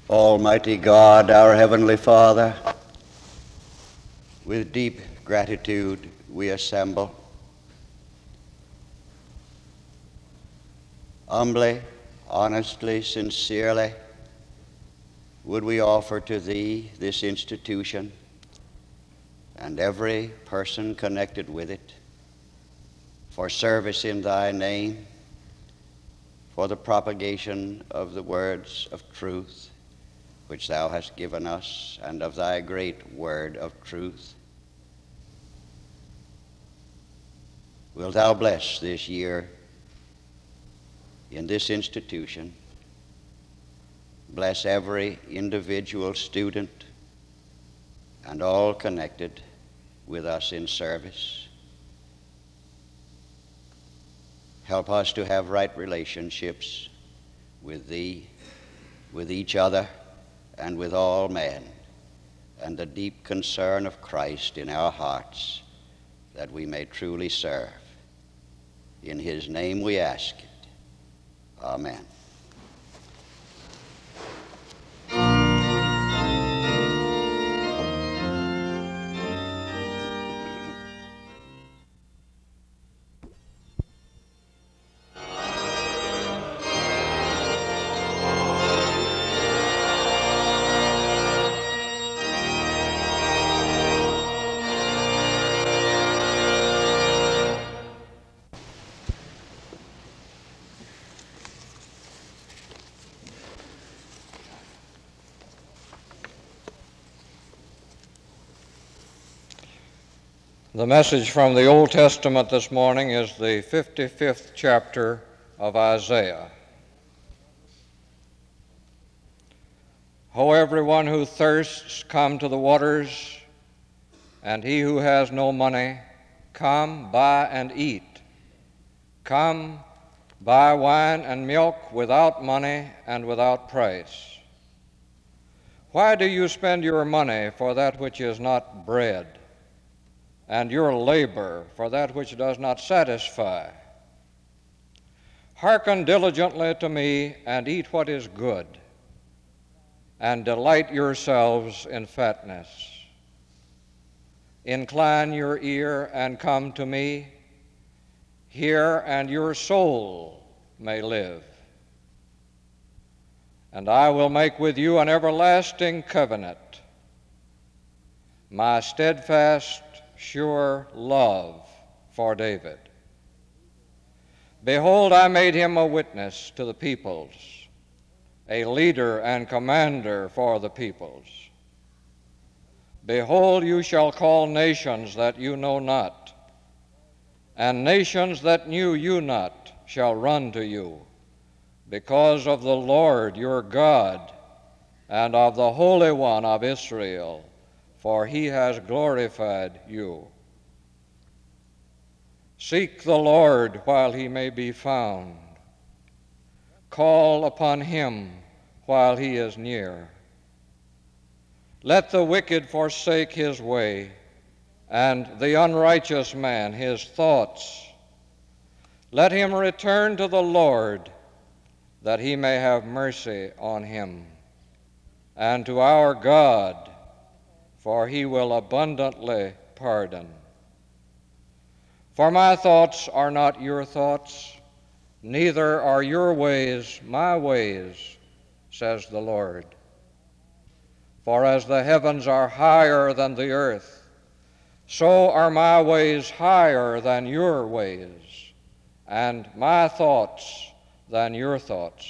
Almighty God, our Heavenly Father, with deep gratitude we assemble. Humbly, honestly, sincerely, would we offer to Thee this institution and every person connected with it for service in Thy name, for the propagation of the words of truth which Thou hast given us, and of Thy great word of truth. Wilt Thou bless this year in this institution? Bless every individual student and all connected with us in service. Help us to have right relationships with Thee, with each other, and with all men, and the deep concern of Christ in our hearts, that we may truly serve. In His name we ask it. Amen. The message from the Old Testament this morning is the 55th chapter of Isaiah. Ho, everyone who thirsts, come to the waters, and he who has no money, come, buy and eat. Come, buy wine and milk without money and without price. Why do you spend your money for that which is not bread, and your labor for that which does not satisfy? Hearken diligently to me, and eat what is good, and delight yourselves in fatness. Incline your ear and come to me. Hear, and your soul may live. And I will make with you an everlasting covenant, my steadfast, sure love for David. Behold, I made him a witness to the peoples, a leader and commander for the peoples. Behold, you shall call nations that you know not, and nations that knew you not shall run to you, because of the Lord your God and of the Holy One of Israel, for he has glorified you. Seek the Lord while he may be found. Call upon him while he is near. Let the wicked forsake his way, and the unrighteous man his thoughts. Let him return to the Lord, that he may have mercy on him, and to our God, for he will abundantly pardon. For my thoughts are not your thoughts, neither are your ways my ways, says the Lord. For as the heavens are higher than the earth, so are my ways higher than your ways, and my thoughts than your thoughts.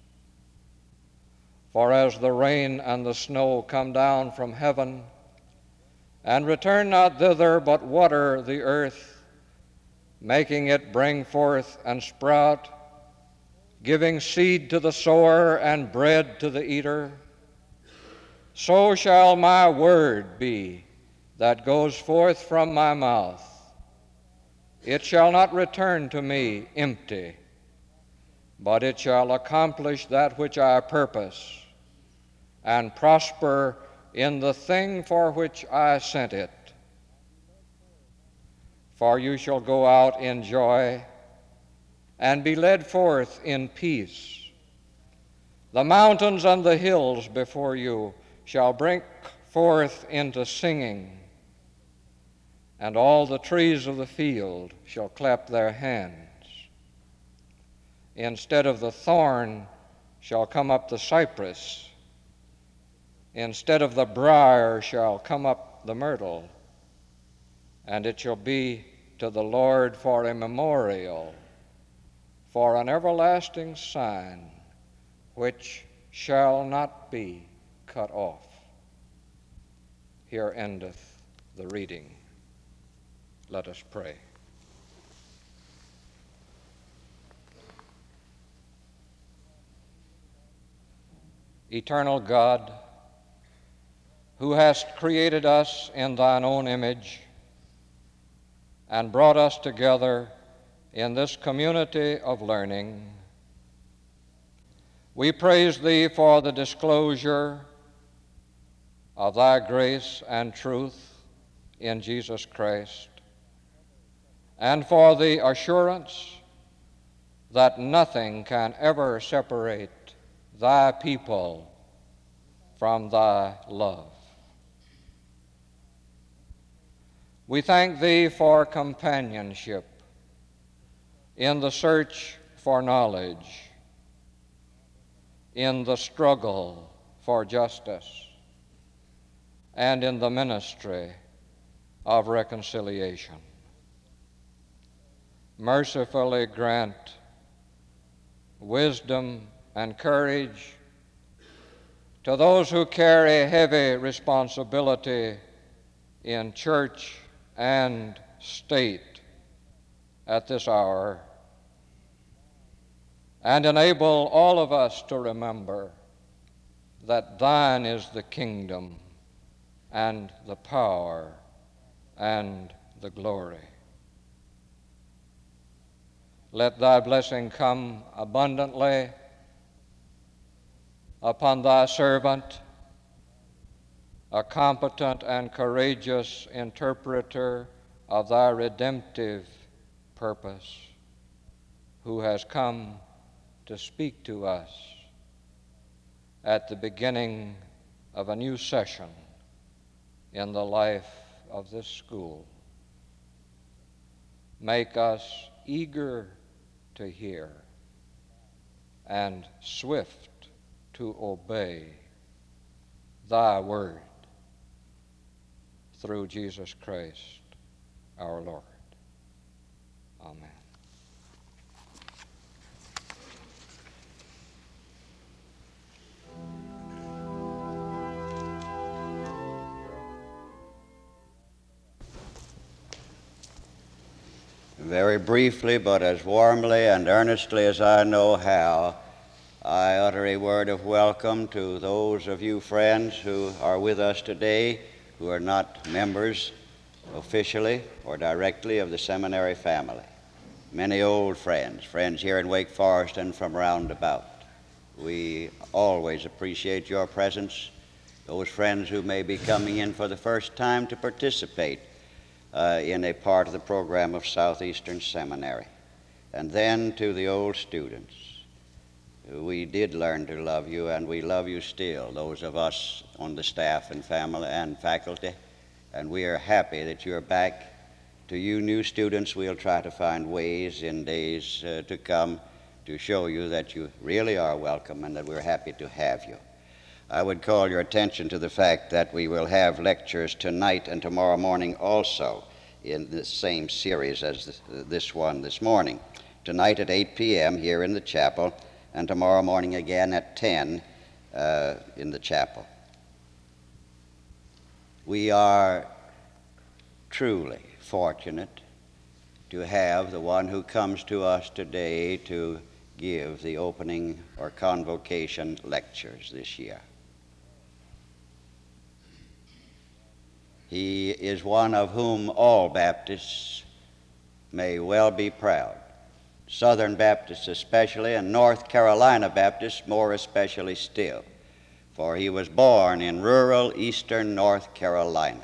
For as the rain and the snow come down from heaven, and return not thither, but water the earth, making it bring forth and sprout, giving seed to the sower and bread to the eater, so shall my word be that goes forth from my mouth. It shall not return to me empty, but it shall accomplish that which I purpose, and prosper in the thing for which I sent it. For you shall go out in joy, and be led forth in peace. The mountains and the hills before you shall break forth into singing, and all the trees of the field shall clap their hands. Instead of the thorn shall come up the cypress. Instead of the briar shall come up the myrtle. And it shall be to the Lord for a memorial, for an everlasting sign, which shall not be cut off. Here endeth the reading. Let us pray. Eternal God, who hast created us in thine own image and brought us together in this community of learning, we praise thee for the disclosure of thy grace and truth in Jesus Christ, and for the assurance that nothing can ever separate thy people from thy love. We thank thee for companionship in the search for knowledge, in the struggle for justice, and in the ministry of reconciliation. Mercifully grant wisdom and courage to those who carry heavy responsibility in church and state at this hour, and enable all of us to remember that thine is the kingdom and the power and the glory. Let thy blessing come abundantly upon thy servant, a competent and courageous interpreter of thy redemptive purpose, who has come to speak to us at the beginning of a new session in the life of this school. Make us eager to hear and swift to obey thy word, through Jesus Christ our Lord. Amen. Very briefly, but as warmly and earnestly as I know how, I utter a word of welcome to those of you friends who are with us today who are not members officially or directly of the seminary family. Many old friends here in Wake Forest and from round about. We always appreciate your presence. Those friends who may be coming in for the first time to participate in a part of the program of Southeastern Seminary. And then to the old students. We did learn to love you, and we love you still, those of us on the staff and family and faculty, and we are happy that you're back. To you new students, we'll try to find ways in days to come to show you that you really are welcome and that we're happy to have you. I would call your attention to the fact that we will have lectures tonight and tomorrow morning also in the same series as this one this morning. Tonight at 8 p.m. here in the chapel, and tomorrow morning again at 10 in the chapel. We are truly fortunate to have the one who comes to us today to give the opening or convocation lectures this year. He is one of whom all Baptists may well be proud. Southern Baptists especially, and North Carolina Baptists more especially still, for he was born in rural eastern North Carolina.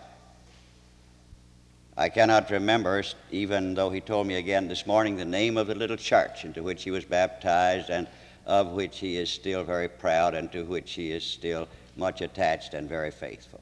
I cannot remember, even though he told me again this morning, the name of the little church into which he was baptized, and of which he is still very proud and to which he is still much attached and very faithful.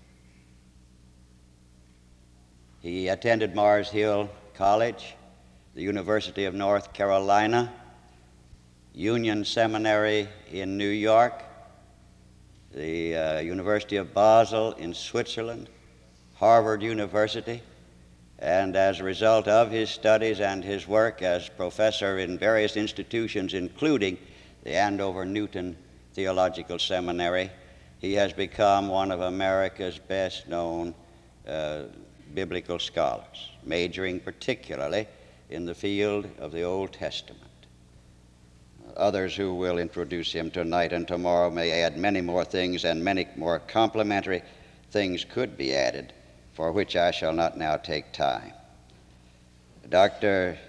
He attended Mars Hill College, the University of North Carolina, Union Seminary in New York, the University of Basel in Switzerland, Harvard University, and as a result of his studies and his work as professor in various institutions, including the Andover Newton Theological Seminary, he has become one of America's best-known biblical scholars, majoring particularly in the field of the Old Testament. Others who will introduce him tonight and tomorrow may add many more things, and many more complementary things could be added, for which I shall not now take time. Dr.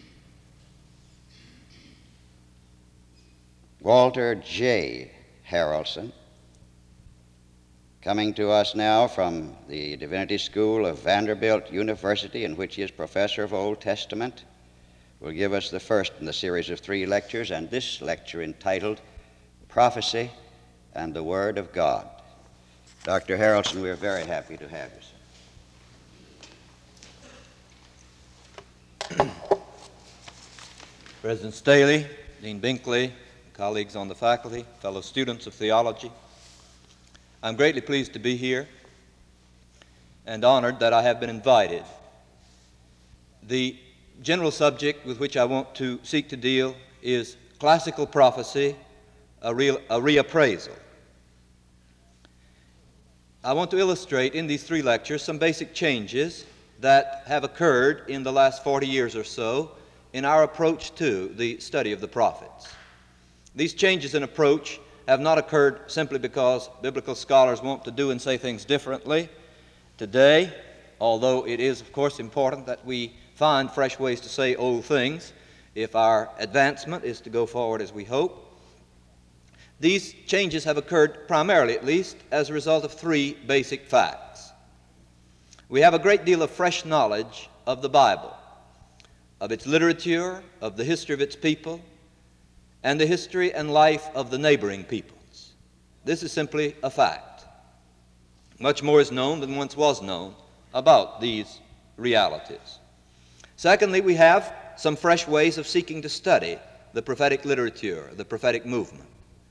Walter J. Harrelson, coming to us now from the Divinity School of Vanderbilt University, in which he is professor of Old Testament, will give us the first in the series of 3 lectures, and this lecture entitled Prophecy and the Word of God. Dr. Harrelson, we are very happy to have you, sir. President Staley, Dean Binkley, colleagues on the faculty, fellow students of theology, I'm greatly pleased to be here and honored that I have been invited. The general subject with which I want to seek to deal is classical prophecy, a reappraisal. I want to illustrate in these 3 lectures some basic changes that have occurred in the last 40 years or so in our approach to the study of the prophets. These changes in approach have not occurred simply because biblical scholars want to do and say things differently today, although it is, of course, important that we find fresh ways to say old things if our advancement is to go forward as we hope. These changes have occurred primarily, at least, as a result of 3 basic facts. We have a great deal of fresh knowledge of the Bible, of its literature, of the history of its people, and the history and life of the neighboring peoples. This is simply a fact. Much more is known than once was known about these realities. Secondly, we have some fresh ways of seeking to study the prophetic literature, the prophetic movement.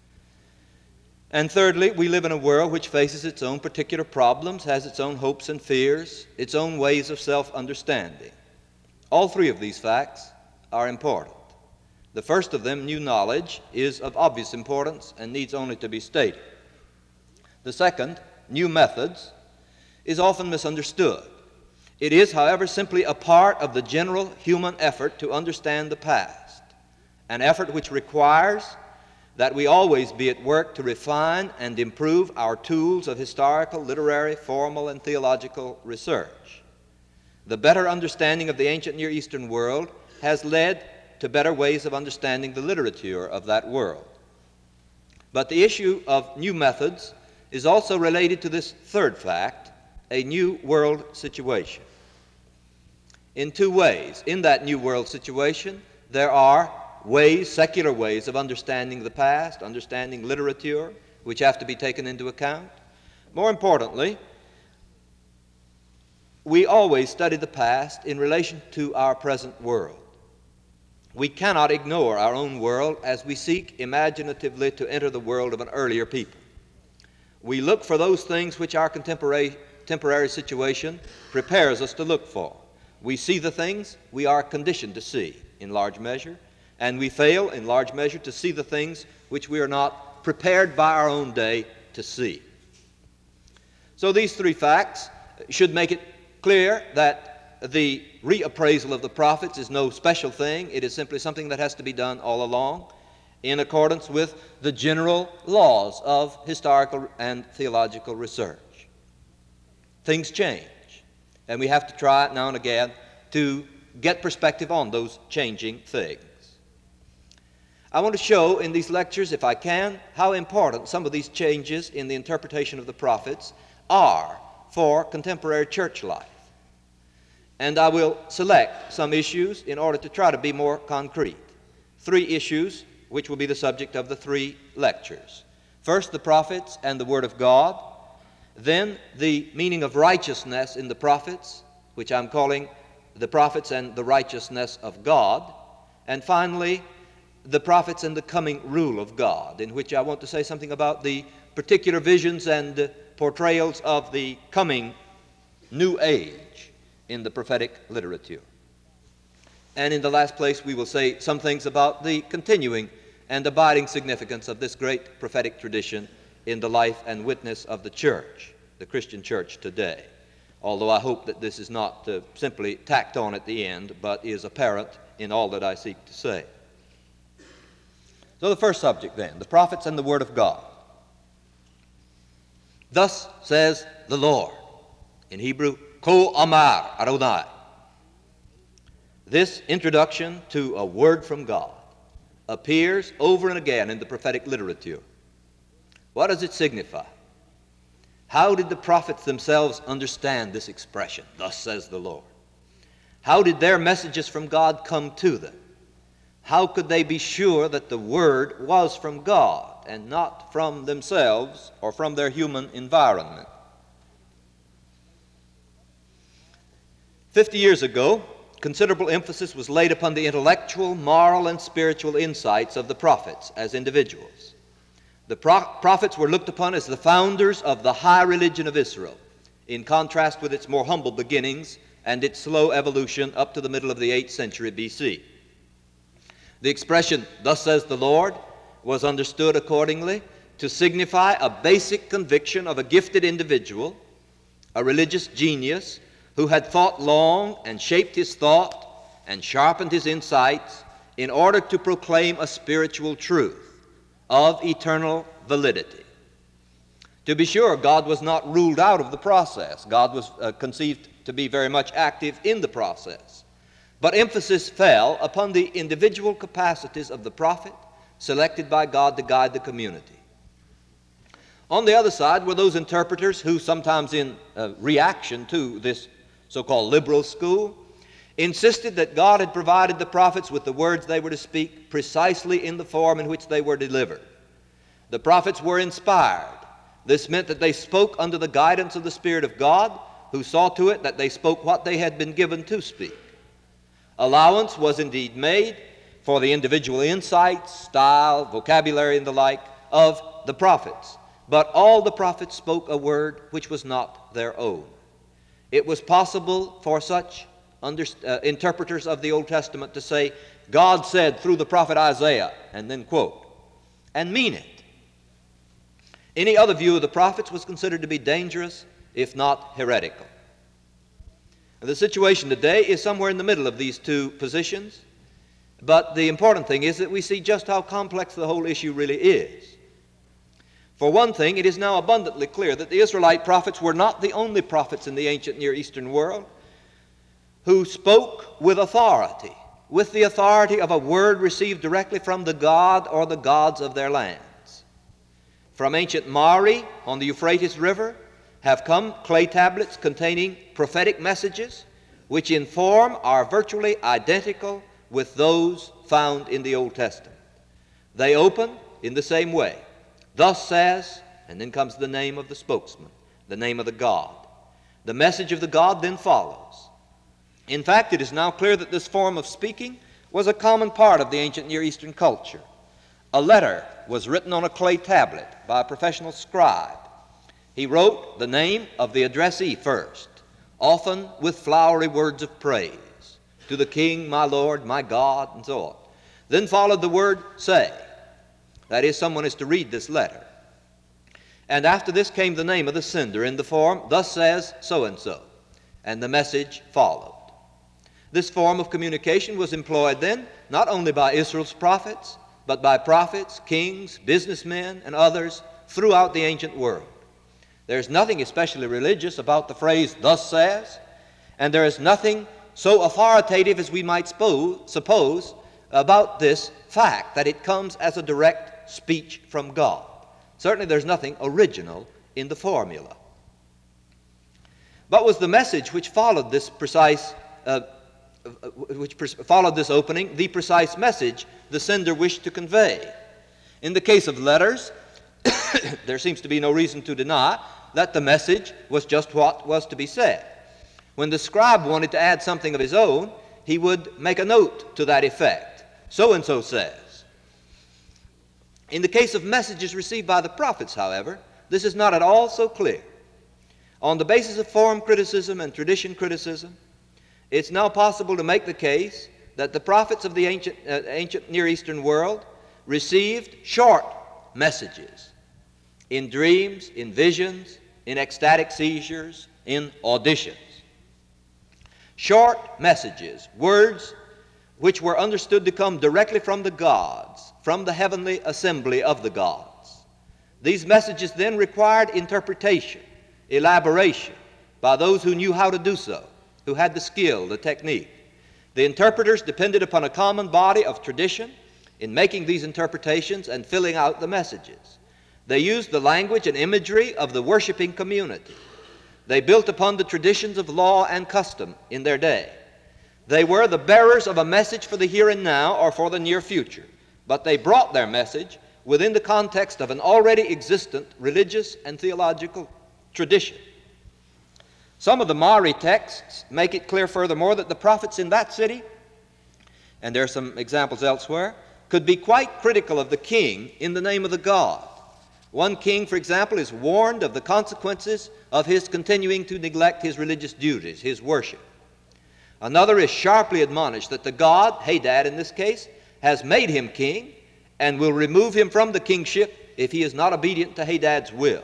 And thirdly, we live in a world which faces its own particular problems, has its own hopes and fears, its own ways of self-understanding. All 3 of these facts are important. The first of them, new knowledge, is of obvious importance and needs only to be stated. The second, new methods, is often misunderstood. It is, however, simply a part of the general human effort to understand the past, an effort which requires that we always be at work to refine and improve our tools of historical, literary, formal, and theological research. The better understanding of the ancient Near Eastern world has led to better ways of understanding the literature of that world. But the issue of new methods is also related to this third fact, a new world situation. In 2 ways. In that new world situation, there are ways, secular ways of understanding the past, understanding literature, which have to be taken into account. More importantly, we always study the past in relation to our present world. We cannot ignore our own world as we seek imaginatively to enter the world of an earlier people. We look for those things which our temporary situation prepares us to look for. We see the things we are conditioned to see in large measure, and we fail in large measure to see the things which we are not prepared by our own day to see. So these 3 facts should make it clear that the reappraisal of the prophets is no special thing. It is simply something that has to be done all along in accordance with the general laws of historical and theological research. Things change, and we have to try now and again to get perspective on those changing things. I want to show in these lectures, if I can, how important some of these changes in the interpretation of the prophets are for contemporary church life. And I will select some issues in order to try to be more concrete. 3 issues which will be the subject of the 3 lectures. First, the prophets and the Word of God. Then, the meaning of righteousness in the prophets, which I'm calling the prophets and the righteousness of God. And finally, the prophets and the coming rule of God, in which I want to say something about the particular visions and portrayals of the coming new age in the prophetic literature. And in the last place, we will say some things about the continuing and abiding significance of this great prophetic tradition in the life and witness of the church, the Christian church today. Although I hope that this is not simply tacked on at the end, but is apparent in all that I seek to say. So the first subject then, the prophets and the Word of God. Thus says the Lord. In Hebrew, Ko Amar Adonai. This introduction to a word from God appears over and again in the prophetic literature. What does it signify? How did the prophets themselves understand this expression, thus says the Lord? How did their messages from God come to them? How could they be sure that the word was from God and not from themselves or from their human environment? 50 years ago, considerable emphasis was laid upon the intellectual, moral, and spiritual insights of the prophets as individuals. The prophets were looked upon as the founders of the high religion of Israel, in contrast with its more humble beginnings and its slow evolution up to the middle of the 8th century BC. The expression, thus says the Lord, was understood accordingly to signify a basic conviction of a gifted individual, a religious genius, who had thought long and shaped his thought and sharpened his insights in order to proclaim a spiritual truth of eternal validity. To be sure, God was not ruled out of the process. God was conceived to be very much active in the process. But emphasis fell upon the individual capacities of the prophet selected by God to guide the community. On the other side were those interpreters who, sometimes in reaction to this so-called liberal school, insisted that God had provided the prophets with the words they were to speak precisely in the form in which they were delivered. The prophets were inspired. This meant that they spoke under the guidance of the Spirit of God, who saw to it that they spoke what they had been given to speak. Allowance was indeed made for the individual insights, style, vocabulary, and the like of the prophets, but all the prophets spoke a word which was not their own. It was possible for such interpreters of the Old Testament to say, God said through the prophet Isaiah, and then quote, and mean it. Any other view of the prophets was considered to be dangerous, if not heretical. The situation today is somewhere in the middle of these two positions, but the important thing is that we see just how complex the whole issue really is. For one thing, it is now abundantly clear that the Israelite prophets were not the only prophets in the ancient Near Eastern world who spoke with authority, with the authority of a word received directly from the God or the gods of their lands. From ancient Mari on the Euphrates River have come clay tablets containing prophetic messages which in form are virtually identical with those found in the Old Testament. They open in the same way. Thus says, and then comes the name of the spokesman, the name of the God. The message of the God then follows. In fact, it is now clear that this form of speaking was a common part of the ancient Near Eastern culture. A letter was written on a clay tablet by a professional scribe. He wrote the name of the addressee first, often with flowery words of praise, to the king, my Lord, my God, and so on. Then followed the word say. That is, someone is to read this letter. And after this came the name of the sender in the form, thus says so-and-so, and the message followed. This form of communication was employed then not only by Israel's prophets, but by prophets, kings, businessmen, and others throughout the ancient world. There's nothing especially religious about the phrase, thus says, and there is nothing so authoritative as we might suppose about this fact that it comes as a direct speech from God. Certainly there's nothing original in the formula. But was the message which followed this precise followed this opening the precise message the sender wished to convey. In the case of letters, there seems to be no reason to deny that the message was just what was to be said. When the scribe wanted to add something of his own, he would make a note to that effect. So-and-so says. In the case of messages received by the prophets, however, this is not at all so clear. On the basis of form criticism and tradition criticism, it's now possible to make the case that the prophets of the ancient Near Eastern world received short messages in dreams, in visions, in ecstatic seizures, in auditions. Short messages, words which were understood to come directly from the gods, from the heavenly assembly of the gods. These messages then required interpretation, elaboration by those who knew how to do so, who had the skill, the technique. The interpreters depended upon a common body of tradition in making these interpretations and filling out the messages. They used the language and imagery of the worshiping community. They built upon the traditions of law and custom in their day. They were the bearers of a message for the here and now or for the near future, but they brought their message within the context of an already existent religious and theological tradition. Some of the Mari texts make it clear furthermore that the prophets in that city, and there are some examples elsewhere, could be quite critical of the king in the name of the god. One king, for example, is warned of the consequences of his continuing to neglect his religious duties, his worship. Another is sharply admonished that the god, Hadad in this case, has made him king and will remove him from the kingship if he is not obedient to Hadad's will.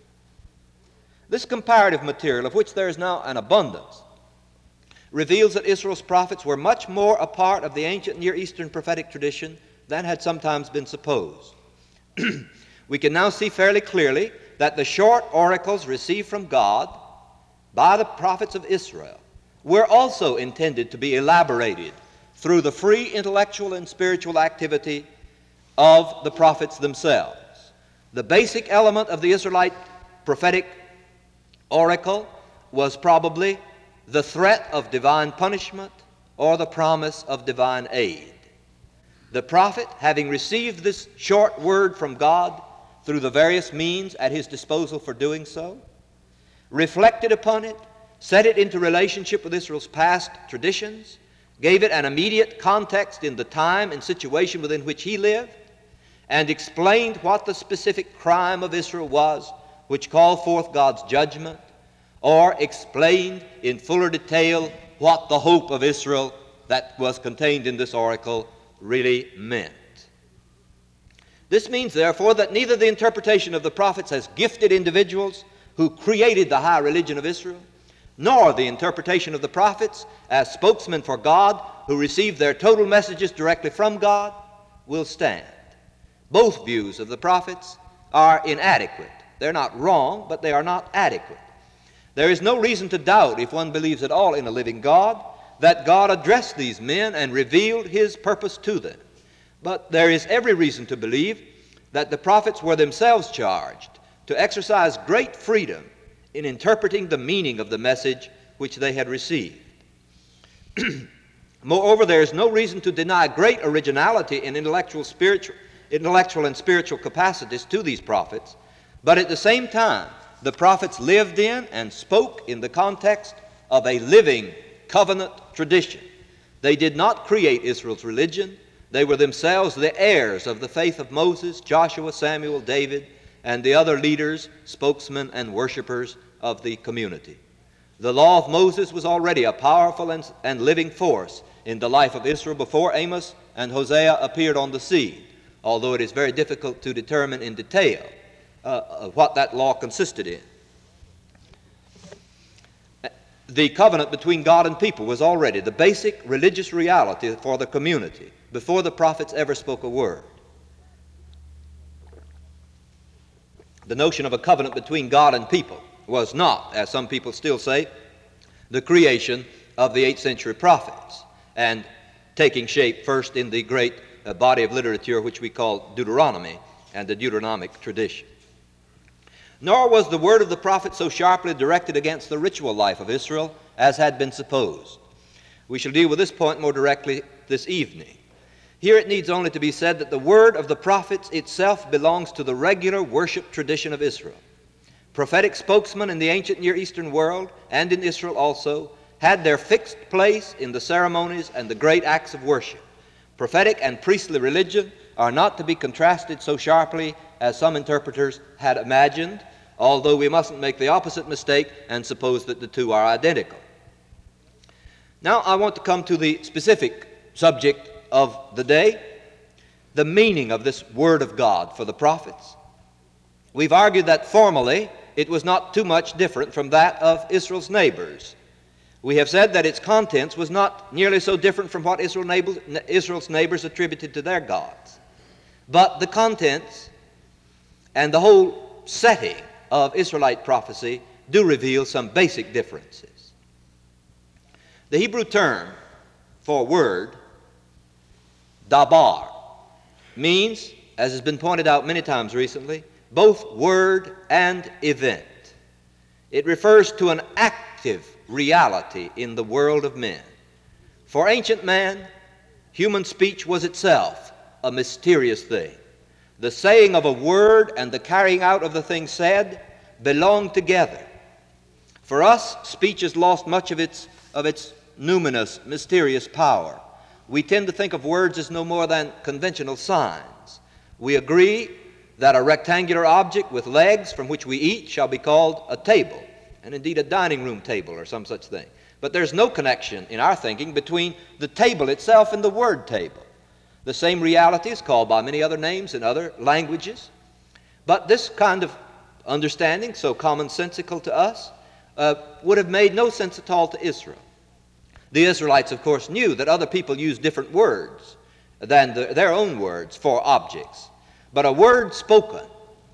This comparative material, of which there is now an abundance, reveals that Israel's prophets were much more a part of the ancient Near Eastern prophetic tradition than had sometimes been supposed. We can now see fairly clearly that the short oracles received from God by the prophets of Israel were also intended to be elaborated through the free intellectual and spiritual activity of the prophets themselves. The basic element of the Israelite prophetic oracle was probably the threat of divine punishment or the promise of divine aid. The prophet, having received this short word from God through the various means at his disposal for doing so, reflected upon it, set it into relationship with Israel's past traditions, gave it an immediate context in the time and situation within which he lived, and explained what the specific crime of Israel was, which called forth God's judgment, or explained in fuller detail what the hope of Israel that was contained in this oracle really meant. This means, therefore, that neither the interpretation of the prophets as gifted individuals who created the high religion of Israel, nor the interpretation of the prophets as spokesmen for God who received their total messages directly from God will stand. Both views of the prophets are inadequate. They're not wrong, but they are not adequate. There is no reason to doubt, if one believes at all in a living God, that God addressed these men and revealed his purpose to them. But there is every reason to believe that the prophets were themselves charged to exercise great freedom in interpreting the meaning of the message which they had received. Moreover, there is no reason to deny great originality in intellectual and spiritual capacities to these prophets, but at the same time, the prophets lived in and spoke in the context of a living covenant tradition. They did not create Israel's religion. They were themselves the heirs of the faith of Moses, Joshua, Samuel, David, and the other leaders, spokesmen, and worshipers of the community. The law of Moses was already a powerful and living force in the life of Israel before Amos and Hosea appeared on the scene, although it is very difficult to determine in detail what that law consisted in. The covenant between God and people was already the basic religious reality for the community before the prophets ever spoke a word. The notion of a covenant between God and people was not, as some people still say, the creation of the 8th century prophets and taking shape first in the great body of literature which we call Deuteronomy and the Deuteronomic tradition. Nor was the word of the prophet so sharply directed against the ritual life of Israel as had been supposed. We shall deal with this point more directly this evening. Here it needs only to be said that the word of the prophets itself belongs to the regular worship tradition of Israel. Prophetic spokesmen in the ancient Near Eastern world, and in Israel also, had their fixed place in the ceremonies and the great acts of worship. Prophetic and priestly religion are not to be contrasted so sharply as some interpreters had imagined, although we mustn't make the opposite mistake and suppose that the two are identical. Now I want to come to the specific subject of the day, the meaning of this word of God for the prophets. We've argued that formally it was not too much different from that of Israel's neighbors. We have said that its contents was not nearly so different from what Israel's neighbors attributed to their gods. But the contents and the whole setting of Israelite prophecy do reveal some basic differences. The Hebrew term for word, dabar, means, as has been pointed out many times recently, both word and event. It refers to an active reality in the world of men. For ancient man, human speech was itself a mysterious thing. The saying of a word and the carrying out of the thing said belonged together. For us, speech has lost much of its numinous, mysterious power. We tend to think of words as no more than conventional signs. We agree that a rectangular object with legs from which we eat shall be called a table, and indeed a dining room table or some such thing. But there's no connection in our thinking between the table itself and the word table. The same reality is called by many other names in other languages. But this kind of understanding, so commonsensical to us, would have made no sense at all to Israel. The Israelites, of course, knew that other people used different words than their own words for objects. But a word spoken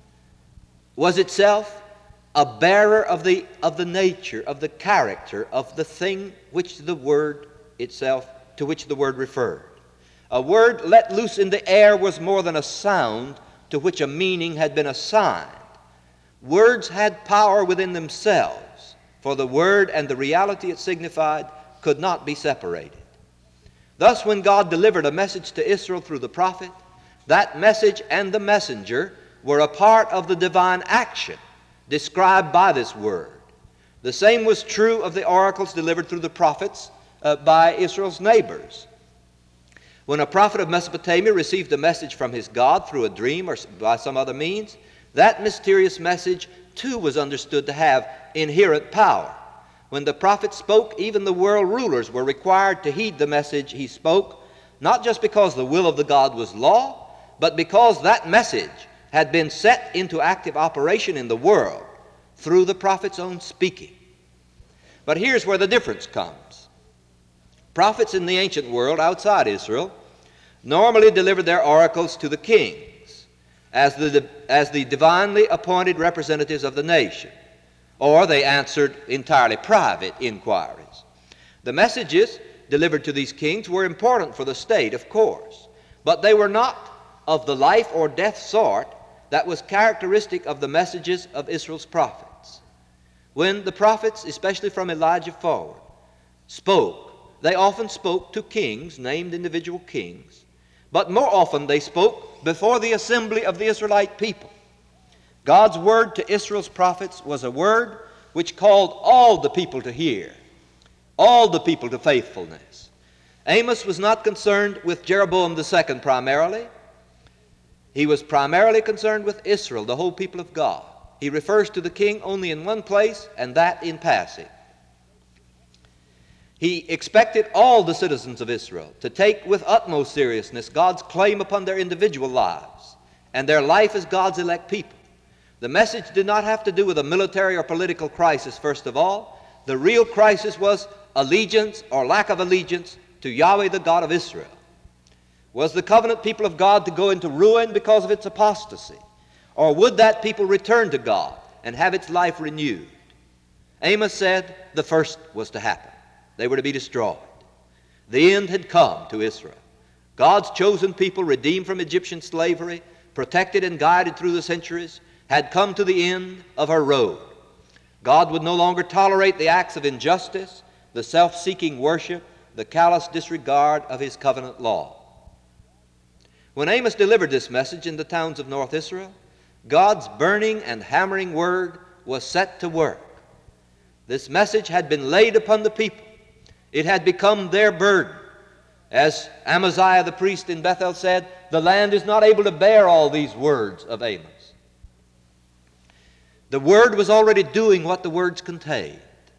was itself a bearer of the nature, of the character of the thing which the word itself, to which the word referred. A word let loose in the air was more than a sound to which a meaning had been assigned. Words had power within themselves, for the word and the reality it signified could not be separated. Thus, when God delivered a message to Israel through the prophet, that message and the messenger were a part of the divine action described by this word. The same was true of the oracles delivered through the prophets by Israel's neighbors. When a prophet of Mesopotamia received a message from his God through a dream or by some other means, that mysterious message too was understood to have inherent power. When the prophet spoke, even the world rulers were required to heed the message he spoke, not just because the will of the God was law, but because that message had been set into active operation in the world through the prophet's own speaking. But here's where the difference comes. Prophets in the ancient world outside Israel normally delivered their oracles to the kings as the divinely appointed representatives of the nation, or they answered entirely private inquiries. The messages delivered to these kings were important for the state, of course, but they were not of the life or death sort that was characteristic of the messages of Israel's prophets. When the prophets, especially from Elijah forward, spoke, they often spoke to kings, named individual kings, but more often they spoke before the assembly of the Israelite people. God's word to Israel's prophets was a word which called all the people to hear, all the people to faithfulness. Amos was not concerned with Jeroboam II primarily. He was primarily concerned with Israel, the whole people of God. He refers to the king only in one place, and that in passing. He expected all the citizens of Israel to take with utmost seriousness God's claim upon their individual lives and their life as God's elect people. The message did not have to do with a military or political crisis, first of all. The real crisis was allegiance or lack of allegiance to Yahweh, the God of Israel. Was the covenant people of God to go into ruin because of its apostasy? Or would that people return to God and have its life renewed? Amos said the first was to happen. They were to be destroyed. The end had come to Israel. God's chosen people, redeemed from Egyptian slavery, protected and guided through the centuries, had come to the end of her road. God would no longer tolerate the acts of injustice, the self-seeking worship, the callous disregard of his covenant law. When Amos delivered this message in the towns of North Israel, God's burning and hammering word was set to work. This message had been laid upon the people. It had become their burden. As Amaziah the priest in Bethel said, the land is not able to bear all these words of Amos. The word was already doing what the words contained.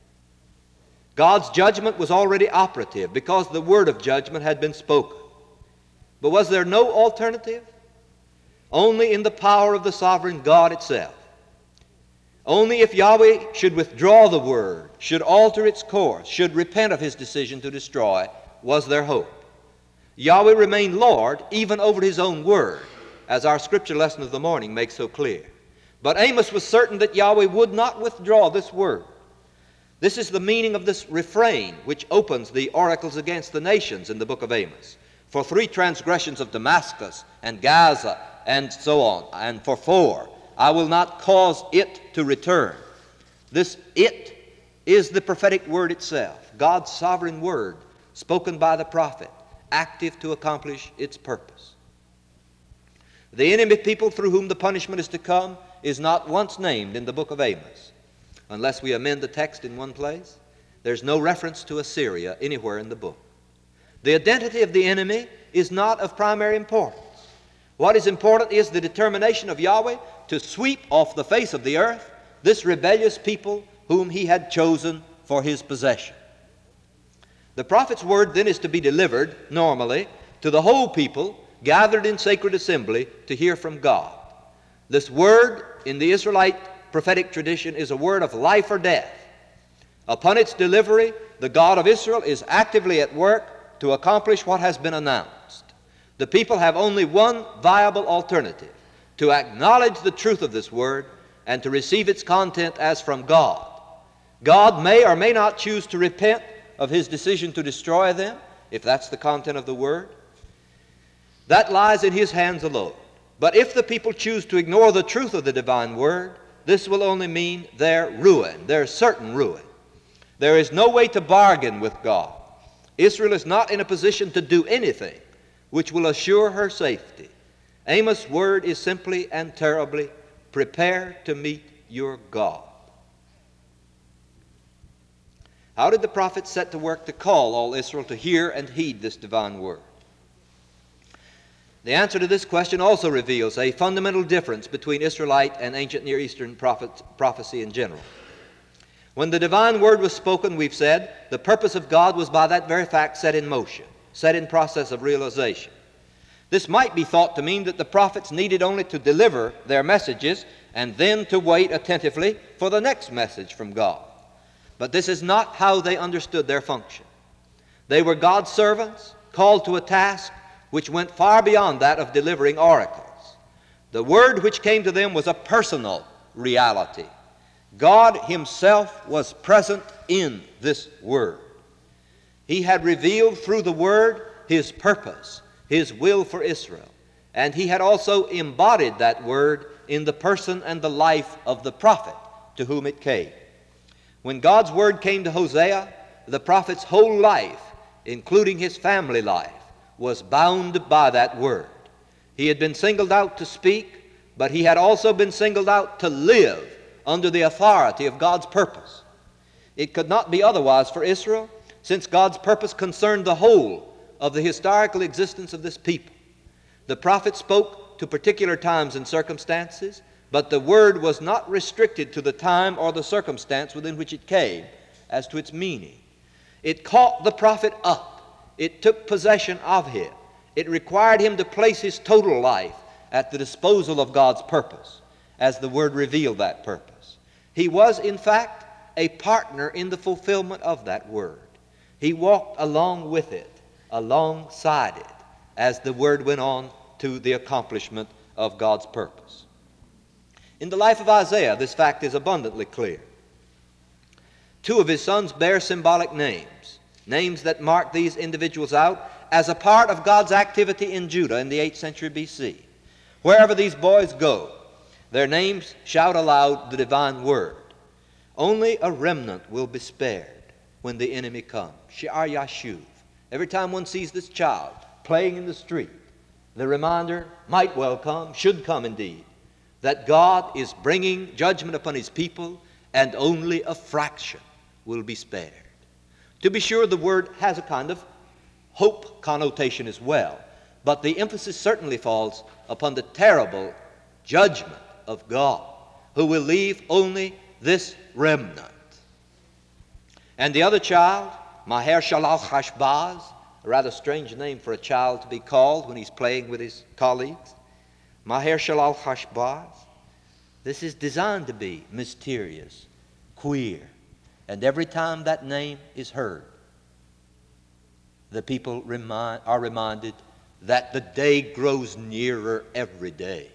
God's judgment was already operative because the word of judgment had been spoken. But was there no alternative? Only in the power of the sovereign God itself. Only if Yahweh should withdraw the word, should alter its course, should repent of his decision to destroy, was there hope. Yahweh remained Lord even over his own word, as our scripture lesson of the morning makes so clear. But Amos was certain that Yahweh would not withdraw this word. This is the meaning of this refrain which opens the oracles against the nations in the book of Amos. For 3 transgressions of Damascus and Gaza and so on, and for 4, I will not cause it to return. This it is the prophetic word itself, God's sovereign word spoken by the prophet, active to accomplish its purpose. The enemy people through whom the punishment is to come is not once named in the book of Amos. Unless we amend the text in one place, there's no reference to Assyria anywhere in the book. The identity of the enemy is not of primary importance. What is important is the determination of Yahweh to sweep off the face of the earth this rebellious people whom he had chosen for his possession. The prophet's word then is to be delivered, normally, to the whole people gathered in sacred assembly to hear from God. This word in the Israelite prophetic tradition is a word of life or death. Upon its delivery, the God of Israel is actively at work to accomplish what has been announced. The people have only one viable alternative: to acknowledge the truth of this word and to receive its content as from God. God may or may not choose to repent of his decision to destroy them, if that's the content of the word. That lies in his hands alone. But if the people choose to ignore the truth of the divine word, this will only mean their ruin, their certain ruin. There is no way to bargain with God. Israel is not in a position to do anything which will assure her safety. Amos' word is simply and terribly, prepare to meet your God. How did the prophet set to work to call all Israel to hear and heed this divine word? The answer to this question also reveals a fundamental difference between Israelite and ancient Near Eastern prophecy in general. When the divine word was spoken, we've said, the purpose of God was by that very fact set in motion, set in process of realization. This might be thought to mean that the prophets needed only to deliver their messages and then to wait attentively for the next message from God. But this is not how they understood their function. They were God's servants, called to a task which went far beyond that of delivering oracles. The word which came to them was a personal reality. God himself was present in this word. He had revealed through the word his purpose, his will for Israel, and he had also embodied that word in the person and the life of the prophet to whom it came. When God's word came to Hosea, the prophet's whole life, including his family life, was bound by that word. He had been singled out to speak, but he had also been singled out to live under the authority of God's purpose. It could not be otherwise for Israel, since God's purpose concerned the whole of the historical existence of this people. The prophet spoke to particular times and circumstances, but the word was not restricted to the time or the circumstance within which it came as to its meaning. It caught the prophet up. It took possession of him. It required him to place his total life at the disposal of God's purpose, as the word revealed that purpose. He was, in fact, a partner in the fulfillment of that word. He walked along with it, alongside it, as the word went on to the accomplishment of God's purpose. In the life of Isaiah, this fact is abundantly clear. 2 of his sons bear symbolic names, names that mark these individuals out as a part of God's activity in Judah in the 8th century B.C. Wherever these boys go, their names shout aloud the divine word. Only a remnant will be spared when the enemy comes. She'ar Yashuv, every time one sees this child playing in the street, the reminder might well come, should come indeed, that God is bringing judgment upon his people, and only a fraction will be spared. To be sure, the word has a kind of hope connotation as well, but the emphasis certainly falls upon the terrible judgment of God, who will leave only this remnant. And the other child, Maher Shalal Hashbaz, a rather strange name for a child to be called when he's playing with his colleagues. Maher Shalal Hashbaz. This is designed to be mysterious, queer. And every time that name is heard, the people are reminded that the day grows nearer every day.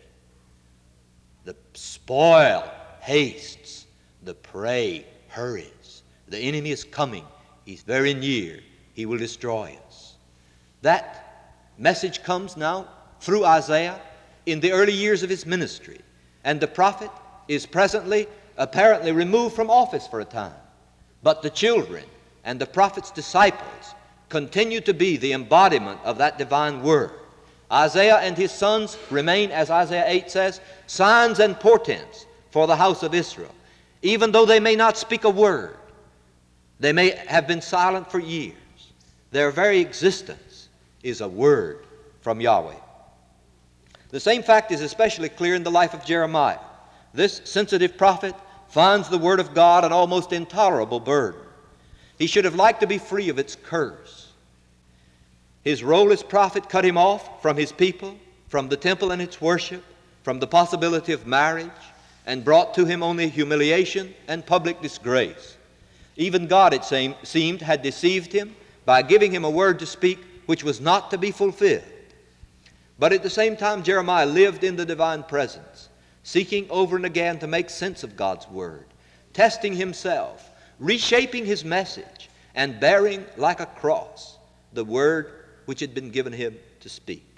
The spoil hastes, the prey hurries. The enemy is coming. He's very near. He will destroy us. That message comes now through Isaiah in the early years of his ministry. And the prophet is presently, apparently removed from office for a time. But the children and the prophet's disciples continue to be the embodiment of that divine word. Isaiah and his sons remain, as Isaiah 8 says, signs and portents for the house of Israel. Even though they may not speak a word, they may have been silent for years, their very existence is a word from Yahweh. The same fact is especially clear in the life of Jeremiah. This sensitive prophet finds the word of God an almost intolerable burden. He should have liked to be free of its curse. His role as prophet cut him off from his people, from the temple and its worship, from the possibility of marriage, and brought to him only humiliation and public disgrace. Even God, it seemed, had deceived him by giving him a word to speak which was not to be fulfilled. But at the same time, Jeremiah lived in the divine presence, seeking over and again to make sense of God's word, testing himself, reshaping his message, and bearing like a cross the word which had been given him to speak.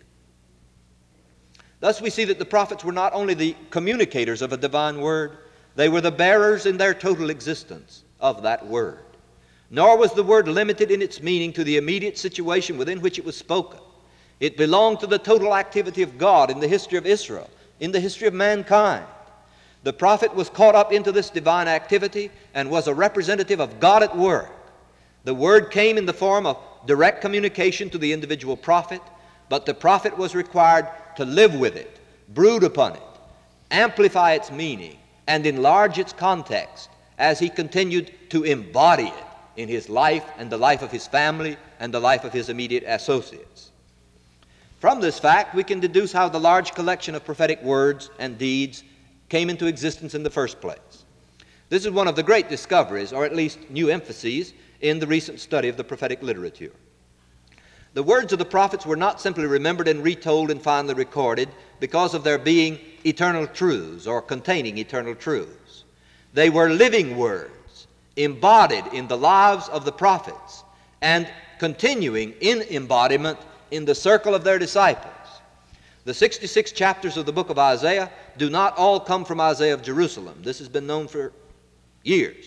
Thus we see that the prophets were not only the communicators of a divine word, they were the bearers in their total existence of that word. Nor was the word limited in its meaning to the immediate situation within which it was spoken. It belonged to the total activity of God in the history of Israel, in the history of mankind. The prophet was caught up into this divine activity and was a representative of God at work. The word came in the form of direct communication to the individual prophet, but the prophet was required to live with it, brood upon it, amplify its meaning, and enlarge its context as he continued to embody it in his life and the life of his family and the life of his immediate associates. From this fact, we can deduce how the large collection of prophetic words and deeds came into existence in the first place. This is one of the great discoveries, or at least new emphases, in the recent study of the prophetic literature. The words of the prophets were not simply remembered and retold and finally recorded because of their being eternal truths or containing eternal truths. They were living words, embodied in the lives of the prophets and continuing in embodiment in the circle of their disciples. The 66 chapters of the book of Isaiah do not all come from Isaiah of Jerusalem. This has been known for years.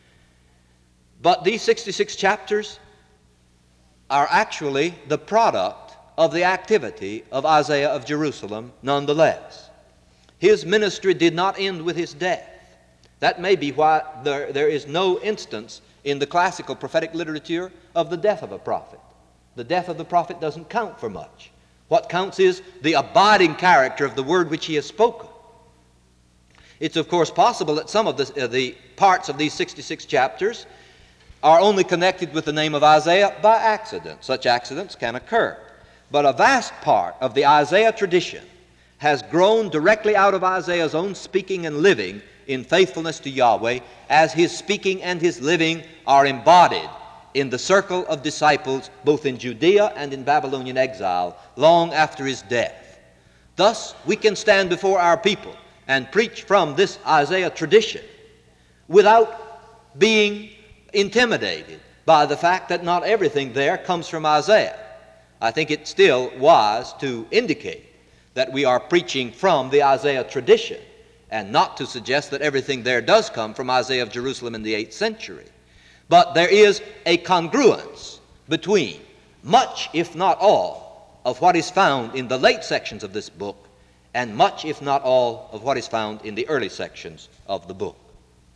But these 66 chapters are actually the product of the activity of Isaiah of Jerusalem nonetheless. His ministry did not end with his death. That may be why there is no instance in the classical prophetic literature of the death of a prophet. The death of the prophet doesn't count for much. What counts is the abiding character of the word which he has spoken. It's of course possible that some of the parts of these 66 chapters are only connected with the name of Isaiah by accident. Such accidents can occur. But a vast part of the Isaiah tradition has grown directly out of Isaiah's own speaking and living in faithfulness to Yahweh, as his speaking and his living are embodied in the circle of disciples both in Judea and in Babylonian exile long after his death. Thus, we can stand before our people and preach from this Isaiah tradition without being intimidated by the fact that not everything there comes from Isaiah. I think it's still wise to indicate that we are preaching from the Isaiah tradition and not to suggest that everything there does come from Isaiah of Jerusalem in the 8th century. But there is a congruence between much, if not all, of what is found in the late sections of this book, and much, if not all, of what is found in the early sections of the book.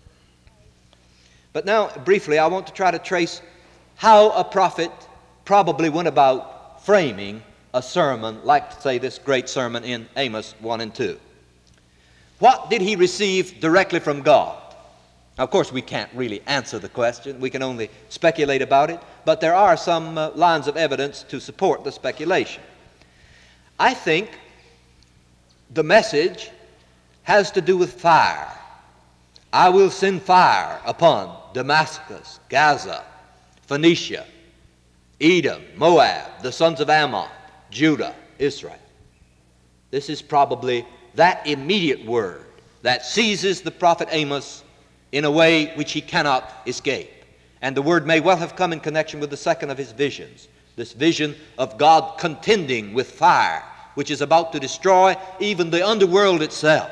But now, briefly, I want to try to trace how a prophet probably went about framing a sermon like, say, this great sermon in Amos 1 and 2. What did he receive directly from God? Now, of course, we can't really answer the question. We can only speculate about it. But there are some lines of evidence to support the speculation. I think the message has to do with fire. I will send fire upon Damascus, Gaza, Phoenicia, Edom, Moab, the sons of Ammon, Judah, Israel. This is probably that immediate word that seizes the prophet Amos in a way which he cannot escape. And the word may well have come in connection with the second of his visions, this vision of God contending with fire, which is about to destroy even the underworld itself.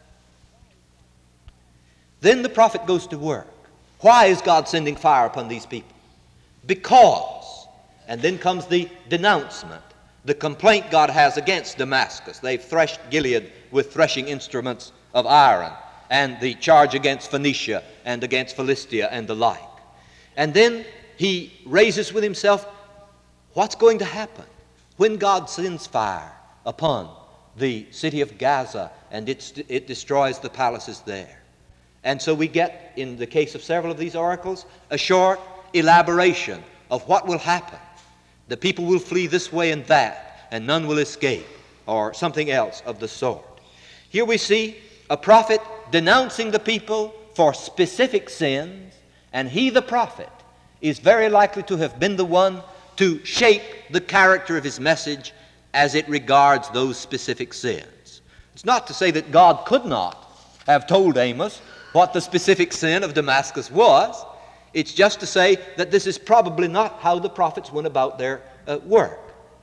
Then the prophet goes to work. Why is God sending fire upon these people? Because, and then comes the denouncement, the complaint God has against Damascus. They've threshed Gilead with threshing instruments of iron, and the charge against Phoenicia and against Philistia and the like. And then he raises with himself what's going to happen when God sends fire upon the city of Gaza and it destroys the palaces there. And so we get, in the case of several of these oracles, a short elaboration of what will happen. The people will flee this way and that, and none will escape, or something else of the sort. Here we see a prophet denouncing the people for specific sins, and he, the prophet, is very likely to have been the one to shape the character of his message as it regards those specific sins. It's not to say that God could not have told Amos what the specific sin of Damascus was. It's just to say that this is probably not how the prophets went about their work.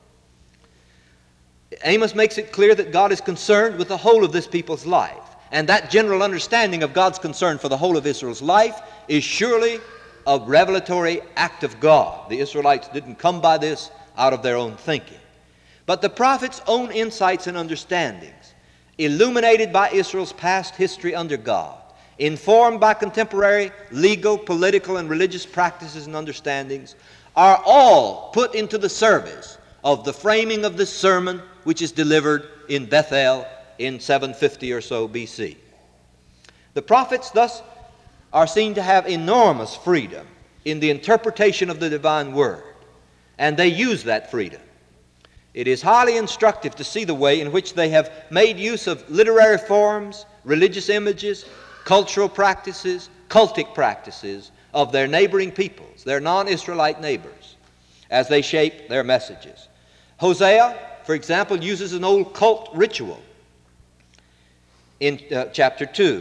Amos makes it clear that God is concerned with the whole of this people's life. And that general understanding of God's concern for the whole of Israel's life is surely a revelatory act of God. The Israelites didn't come by this out of their own thinking. But the prophet's own insights and understandings, illuminated by Israel's past history under God, informed by contemporary legal, political, and religious practices and understandings, are all put into the service of the framing of this sermon, which is delivered in Bethel in 750 or so BC. The prophets thus are seen to have enormous freedom in the interpretation of the divine word, and they use that freedom. It is highly instructive to see the way in which they have made use of literary forms, religious images, cultural practices, cultic practices of their neighboring peoples, their non-Israelite neighbors, as they shape their messages. Hosea, for example, uses an old cult ritual in chapter 2.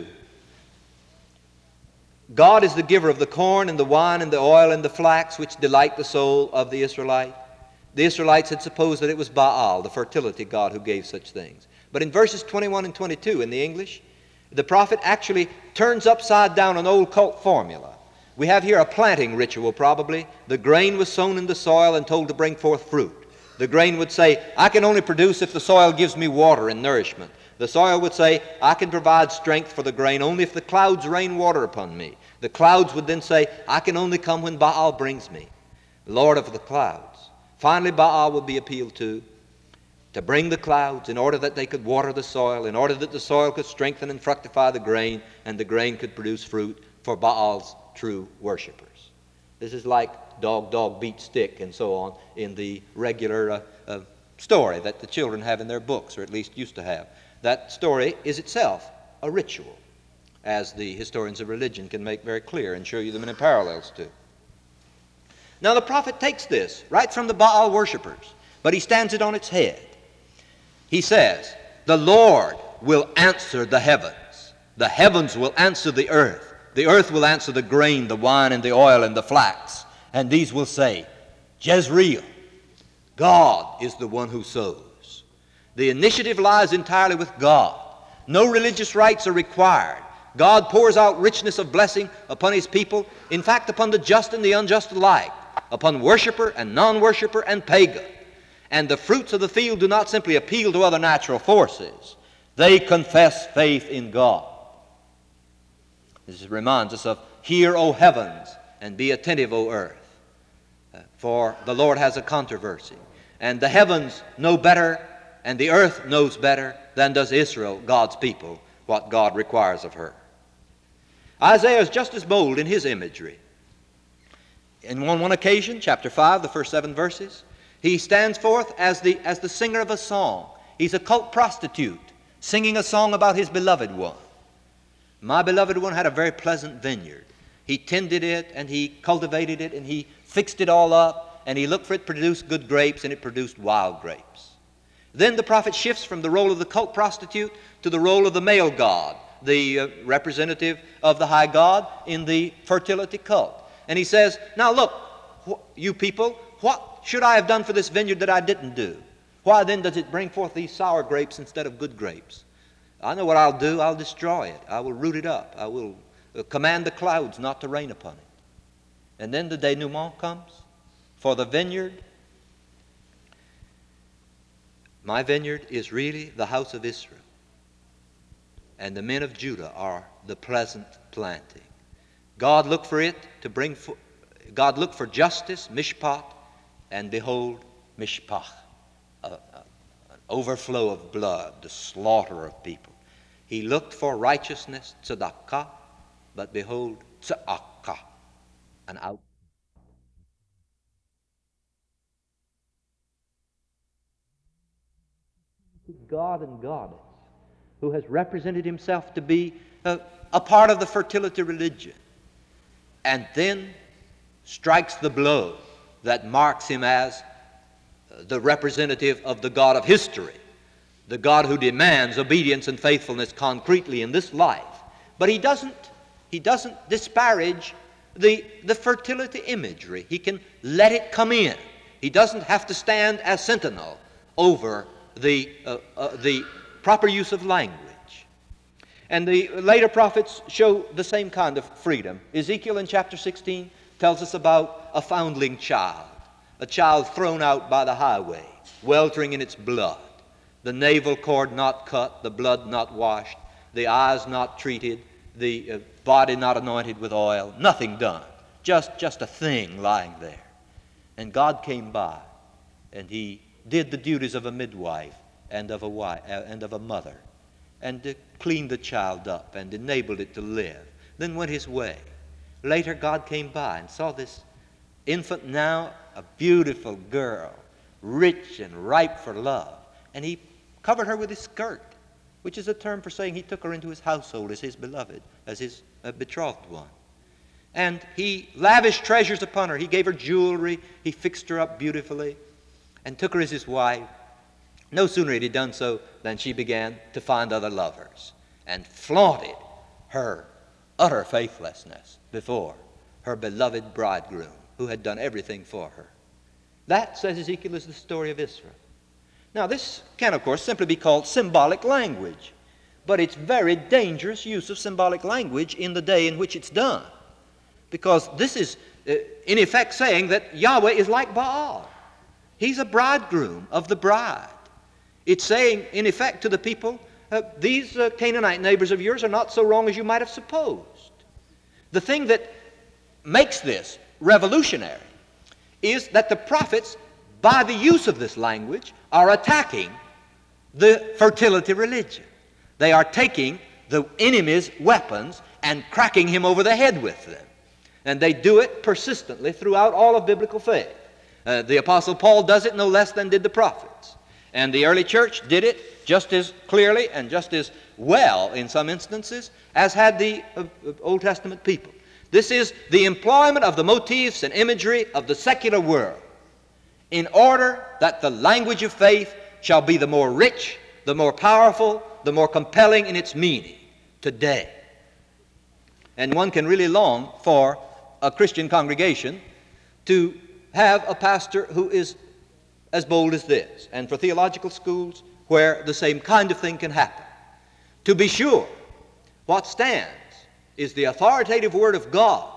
God is the giver of the corn and the wine and the oil and the flax which delight the soul of the Israelite. The Israelites had supposed that it was Baal, the fertility god, who gave such things. But in verses 21 and 22 in the English, the prophet actually turns upside down an old cult formula. We have here a planting ritual probably. The grain was sown in the soil and told to bring forth fruit. The grain would say, I can only produce if the soil gives me water and nourishment. The soil would say, I can provide strength for the grain only if the clouds rain water upon me. The clouds would then say, I can only come when Baal brings me, Lord of the clouds. Finally, Baal would be appealed to bring the clouds in order that they could water the soil, in order that the soil could strengthen and fructify the grain, and the grain could produce fruit for Baal's true worshipers. This is like dog, dog, beat stick, and so on in the regular story that the children have in their books, or at least used to have. That story is itself a ritual, as the historians of religion can make very clear and show you the many parallels to. Now the prophet takes this right from the Baal worshipers, but he stands it on its head. He says, the Lord will answer the heavens will answer the earth will answer the grain, the wine, and the oil, and the flax, and these will say, Jezreel, God is the one who sows. The initiative lies entirely with God. No religious rites are required. God pours out richness of blessing upon his people, in fact upon the just and the unjust alike. upon worshiper and non-worshiper and pagan. And the fruits of the field do not simply appeal to other natural forces. They confess faith in God. This reminds us of, "Hear, O heavens, and be attentive, O earth. For the Lord has a controversy. And the heavens know better, and the earth knows better than does Israel, God's people, what God requires of her." Isaiah is just as bold in his imagery. On one occasion, chapter 5, the first 7 verses, he stands forth as the singer of a song. He's a cult prostitute singing a song about his beloved one. My beloved one had a very pleasant vineyard. He tended it, and he cultivated it, and he fixed it all up, and he looked for it to produce good grapes, and it produced wild grapes. Then the prophet shifts from the role of the cult prostitute to the role of the male god, the representative of the high god in the fertility cult. And he says, "Now look, you people, what should I have done for this vineyard that I didn't do? Why then does it bring forth these sour grapes instead of good grapes? I know what I'll do. I'll destroy it. I will root it up. I will command the clouds not to rain upon it." And then the denouement comes for the vineyard. My vineyard is really the house of Israel, and the men of Judah are the pleasant planting. God looked for it to bring God looked for justice, mishpat, and behold, mishpach, an overflow of blood, the slaughter of people. He looked for righteousness, tzedakah, but behold, tzedakah, an out. God and goddess, who has represented himself to be a part of the fertility religion, and then strikes the blow that marks him as the representative of the God of history, the God who demands obedience and faithfulness concretely in this life. But he doesn't disparage the fertility imagery. He can let it come in. He doesn't have to stand as sentinel over the proper use of language. And the later prophets show the same kind of freedom. Ezekiel in chapter 16 tells us about a foundling child, a child thrown out by the highway, weltering in its blood, the navel cord not cut, the blood not washed, the eyes not treated, the body not anointed with oil, nothing done, just a thing lying there. And God came by, and he did the duties of a midwife and of a wife and of a mother, and cleaned the child up and enabled it to live, then went his way. Later God came by and saw this infant, now a beautiful girl, rich and ripe for love, and he covered her with his skirt, which is a term for saying he took her into his household as his beloved, as his betrothed one. And he lavished treasures upon her. He gave her jewelry, he fixed her up beautifully, and took her as his wife. No sooner had he done so than she began to find other lovers and flaunted her utter faithlessness before her beloved bridegroom who had done everything for her. That, says Ezekiel, is the story of Israel. Now, this can, of course, simply be called symbolic language, but it's very dangerous use of symbolic language in the day in which it's done, because this is, in effect, saying that Yahweh is like Baal. He's a bridegroom of the bride. It's saying, in effect, to the people, these Canaanite neighbors of yours are not so wrong as you might have supposed. The thing that makes this revolutionary is that the prophets, by the use of this language, are attacking the fertility religion. They are taking the enemy's weapons and cracking him over the head with them. And they do it persistently throughout all of biblical faith. The Apostle Paul does it no less than did the prophets. And the early church did it just as clearly and just as well in some instances as had the Old Testament people. This is the employment of the motifs and imagery of the secular world in order that the language of faith shall be the more rich, the more powerful, the more compelling in its meaning today. And one can really long for a Christian congregation to have a pastor who is as bold as this, and for theological schools where the same kind of thing can happen. To be sure, what stands is the authoritative Word of God,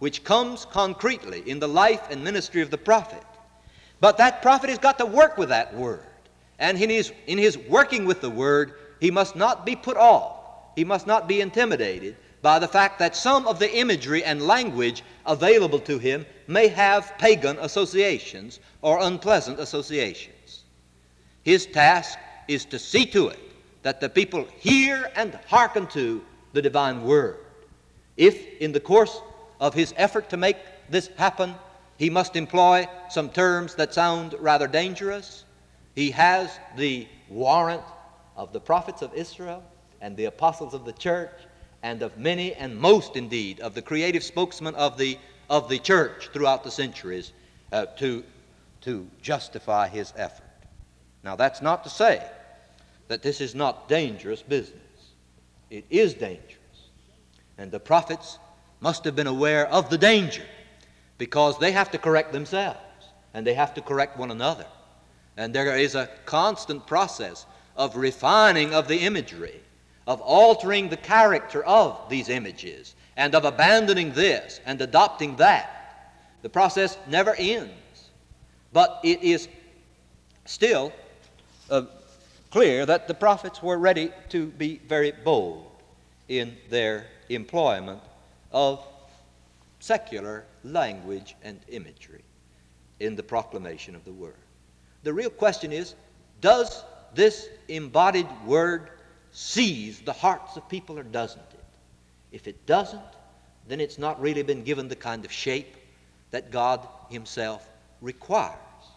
which comes concretely in the life and ministry of the prophet. But that prophet has got to work with that word. And in his working with the word, he must not be put off. He must not be intimidated by the fact that some of the imagery and language available to him may have pagan associations or unpleasant associations. His task is to see to it that the people hear and hearken to the divine word. If, in the course of his effort to make this happen, he must employ some terms that sound rather dangerous, he has the warrant of the prophets of Israel and the apostles of the church and of many and most, indeed, of the creative spokesmen of the church throughout the centuries to justify his effort. Now, that's not to say that this is not dangerous business. It is dangerous. And the prophets must have been aware of the danger, because they have to correct themselves and they have to correct one another. And there is a constant process of refining of the imagery, of altering the character of these images, and of abandoning this and adopting that. The process never ends. But it is still clear that the prophets were ready to be very bold in their employment of secular language and imagery in the proclamation of the word. The real question is, does this embodied word seize the hearts of people or doesn't it? If it doesn't, then it's not really been given the kind of shape that God himself requires.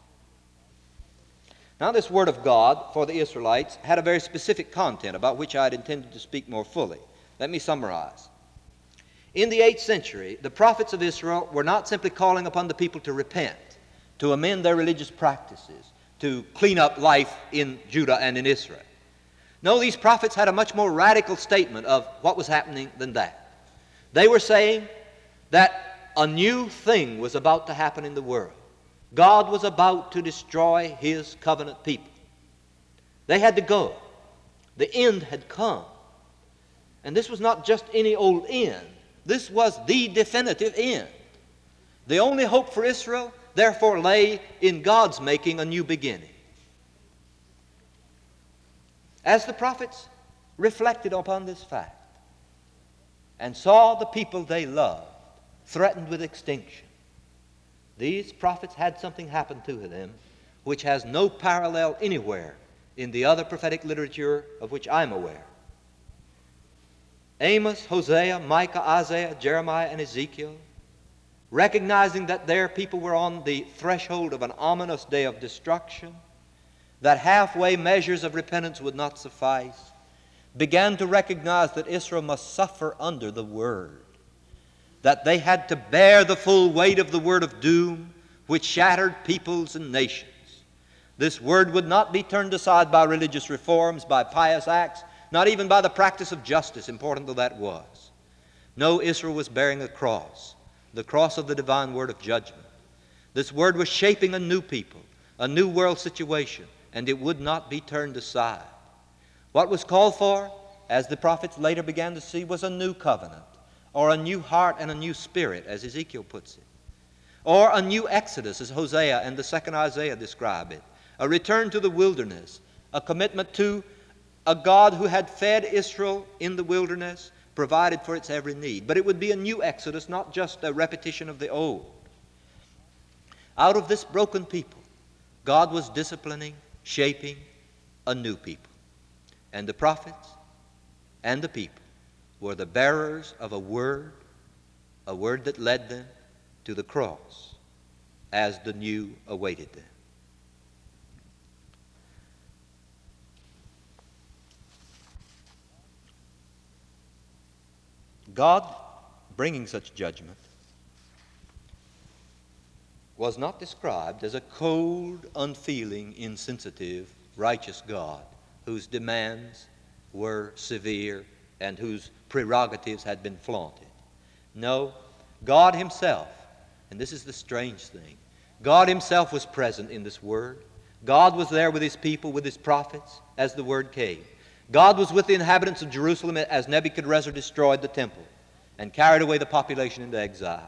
Now, this word of God for the Israelites had a very specific content about which I had intended to speak more fully. Let me summarize. In the 8th century, the prophets of Israel were not simply calling upon the people to repent, to amend their religious practices, to clean up life in Judah and in Israel. No, these prophets had a much more radical statement of what was happening than that. They were saying that a new thing was about to happen in the world. God was about to destroy his covenant people. They had to go. The end had come. And this was not just any old end. This was the definitive end. The only hope for Israel, therefore, lay in God's making a new beginning. As the prophets reflected upon this fact and saw the people they loved threatened with extinction, these prophets had something happen to them which has no parallel anywhere in the other prophetic literature of which I'm aware. Amos, Hosea, Micah, Isaiah, Jeremiah, and Ezekiel, recognizing that their people were on the threshold of an ominous day of destruction, that halfway measures of repentance would not suffice, began to recognize that Israel must suffer under the Word, that they had to bear the full weight of the word of doom which shattered peoples and nations. This word would not be turned aside by religious reforms, by pious acts, not even by the practice of justice, important though that was. No, Israel was bearing a cross, the cross of the divine word of judgment. This word was shaping a new people, a new world situation, and it would not be turned aside. What was called for, as the prophets later began to see, was a new covenant, or a new heart and a new spirit, as Ezekiel puts it, or a new exodus, as Hosea and the second Isaiah describe it, a return to the wilderness, a commitment to a God who had fed Israel in the wilderness, provided for its every need. But it would be a new exodus, not just a repetition of the old. Out of this broken people, God was disciplining, shaping a new people. And the prophets and the people were the bearers of a word that led them to the cross as the new awaited them. God bringing such judgment was not described as a cold, unfeeling, insensitive, righteous God whose demands were severe and whose prerogatives had been flaunted. No, God himself, and this is the strange thing, God himself was present in this word. God was there with his people, with his prophets, as the word came. God was with the inhabitants of Jerusalem as Nebuchadnezzar destroyed the temple and carried away the population into exile.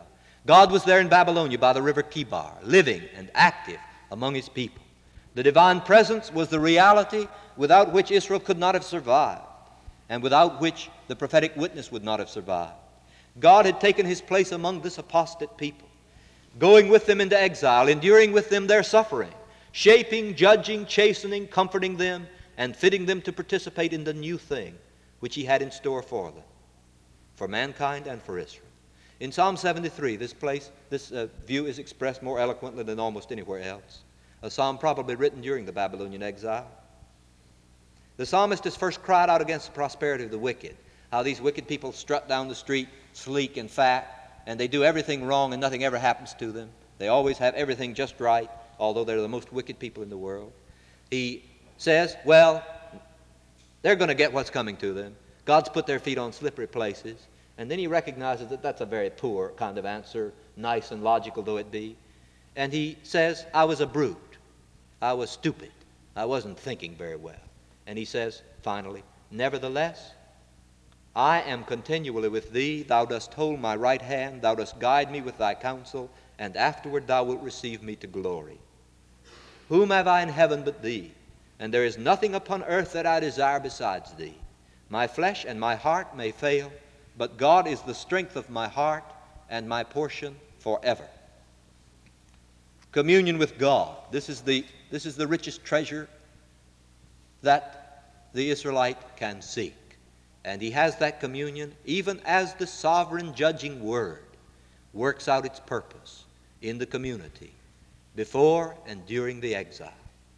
God was there in Babylonia by the river Kibar, living and active among his people. The divine presence was the reality without which Israel could not have survived, and without which the prophetic witness would not have survived. God had taken his place among this apostate people, going with them into exile, enduring with them their suffering, shaping, judging, chastening, comforting them, and fitting them to participate in the new thing which he had in store for them, for mankind and for Israel. In Psalm 73, this view is expressed more eloquently than almost anywhere else, a psalm probably written during the Babylonian exile. The psalmist has first cried out against the prosperity of the wicked, how these wicked people strut down the street sleek and fat, and they do everything wrong and nothing ever happens to them. They always have everything just right, although they're the most wicked people in the world. He says, well, they're going to get what's coming to them. God's put their feet on slippery places. And then he recognizes that that's a very poor kind of answer, nice and logical though it be. And he says, I was a brute. I was stupid. I wasn't thinking very well. And he says, finally, nevertheless, I am continually with thee. Thou dost hold my right hand. Thou dost guide me with thy counsel. And afterward thou wilt receive me to glory. Whom have I in heaven but thee? And there is nothing upon earth that I desire besides thee. My flesh and my heart may fail, but God is the strength of my heart and my portion forever. Communion with God. This is the richest treasure that the Israelite can seek. And he has that communion even as the sovereign judging word works out its purpose in the community before and during the exile.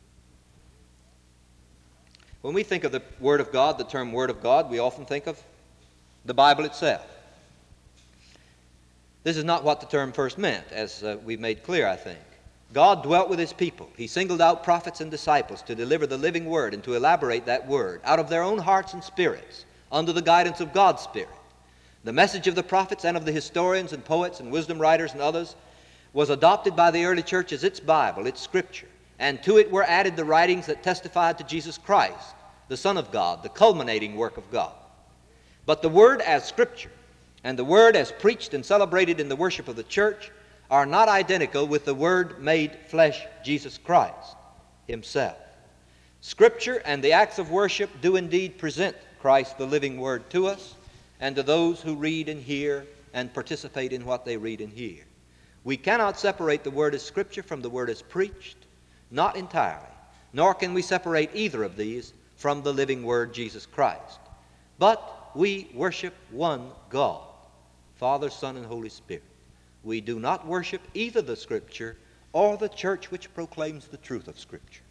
When we think of the Word of God, the term Word of God, we often think of the Bible itself. This is not what the term first meant, as we've made clear, I think. God dwelt with his people. He singled out prophets and disciples to deliver the living Word and to elaborate that Word out of their own hearts and spirits under the guidance of God's Spirit. The message of the prophets and of the historians and poets and wisdom writers and others was adopted by the early church as its Bible, its Scripture, and to it were added the writings that testified to Jesus Christ, the Son of God, the culminating work of God. But the Word as Scripture and the Word as preached and celebrated in the worship of the church are not identical with the Word made flesh, Jesus Christ himself. Scripture and the acts of worship do indeed present Christ, the living Word, to us and to those who read and hear and participate in what they read and hear. We cannot separate the Word as Scripture from the Word as preached, not entirely, nor can we separate either of these from the living Word, Jesus Christ. But we worship one God, Father, Son, and Holy Spirit. We do not worship either the Scripture or the church which proclaims the truth of Scripture.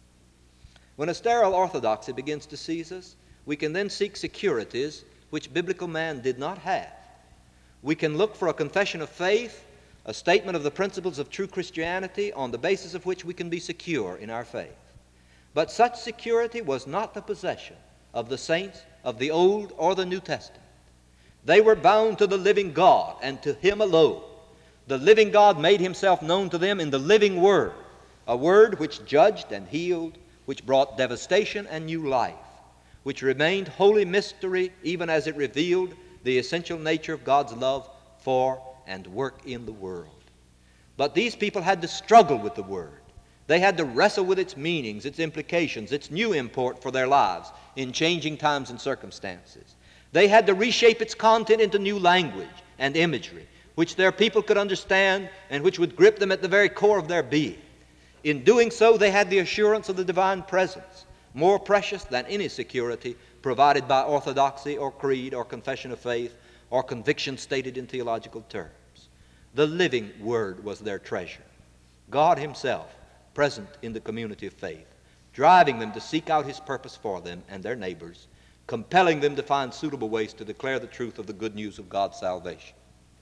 When a sterile orthodoxy begins to seize us, we can then seek securities which biblical man did not have. We can look for a confession of faith, a statement of the principles of true Christianity on the basis of which we can be secure in our faith. But such security was not the possession of the saints of the Old or the New Testament. They were bound to the living God and to him alone. The living God made himself known to them in the living Word, a Word which judged and healed, which brought devastation and new life, which remained holy mystery even as it revealed the essential nature of God's love for and work in the world. But these people had to struggle with the Word. They had to wrestle with its meanings, its implications, its new import for their lives in changing times and circumstances. They had to reshape its content into new language and imagery, which their people could understand and which would grip them at the very core of their being. In doing so, they had the assurance of the divine presence, more precious than any security provided by orthodoxy or creed or confession of faith or conviction stated in theological terms. The living Word was their treasure. God himself present in the community of faith, driving them to seek out his purpose for them and their neighbors, compelling them to find suitable ways to declare the truth of the good news of God's salvation.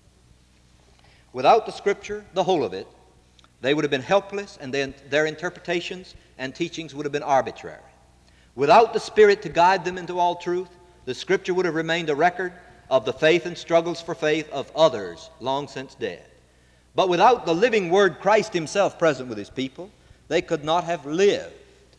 Without the Scripture, the whole of it, they would have been helpless, and then their interpretations and teachings would have been arbitrary. Without the Spirit to guide them into all truth, the Scripture would have remained a record of the faith and struggles for faith of others long since dead. But without the living Word, Christ himself present with his people, they could not have lived.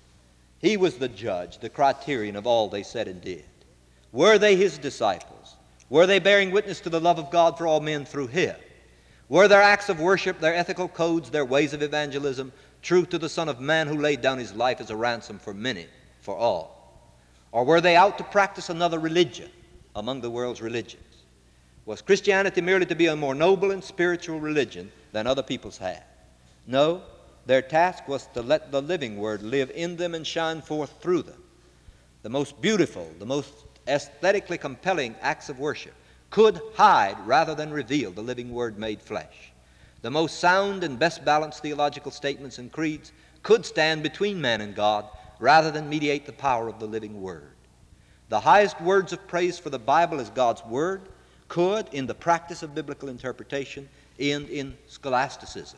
He was the judge, the criterion of all they said and did. Were they his disciples? Were they bearing witness to the love of God for all men through him? Were their acts of worship, their ethical codes, their ways of evangelism true to the Son of Man who laid down his life as a ransom for many, for all? Or were they out to practice another religion among the world's religions? Was Christianity merely to be a more noble and spiritual religion than other peoples had? No, their task was to let the living Word live in them and shine forth through them. The most beautiful, the most aesthetically compelling acts of worship could hide rather than reveal the living Word made flesh. The most sound and best balanced theological statements and creeds could stand between man and God rather than mediate the power of the living Word. The highest words of praise for the Bible as God's Word could, in the practice of biblical interpretation, end in scholasticism,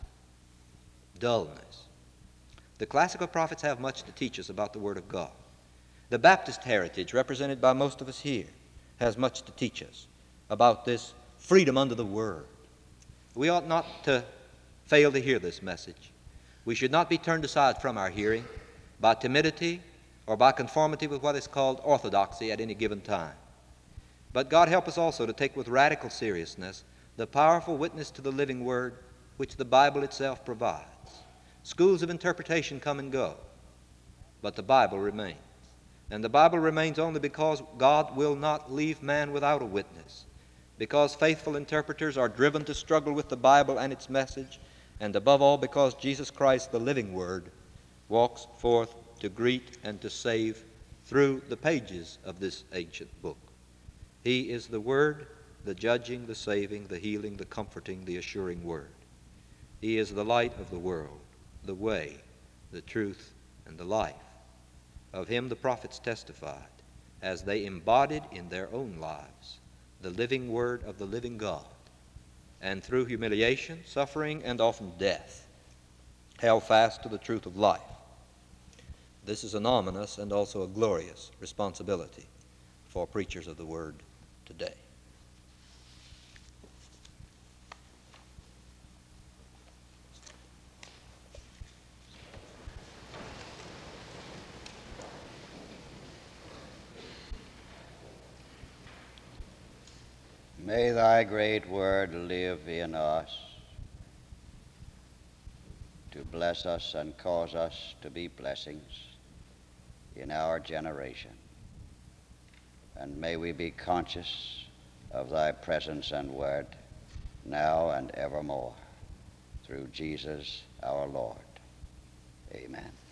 dullness. The classical prophets have much to teach us about the Word of God. The Baptist heritage, represented by most of us here, has much to teach us about this freedom under the Word. We ought not to fail to hear this message. We should not be turned aside from our hearing by timidity or by conformity with what is called orthodoxy at any given time. But God help us also to take with radical seriousness the powerful witness to the living Word which the Bible itself provides. Schools of interpretation come and go, but the Bible remains. And the Bible remains only because God will not leave man without a witness, because faithful interpreters are driven to struggle with the Bible and its message, and above all because Jesus Christ, the living Word, walks forth to greet and to save through the pages of this ancient book. He is the Word, the judging, the saving, the healing, the comforting, the assuring Word. He is the light of the world, the way, the truth, and the life. Of him the prophets testified, as they embodied in their own lives the living Word of the living God, and through humiliation, suffering, and often death, held fast to the truth of life. This is an ominous and also a glorious responsibility for preachers of the Word today. May thy great word live in us to bless us and cause us to be blessings in our generation. And may we be conscious of thy presence and word now and evermore, through Jesus our Lord. Amen.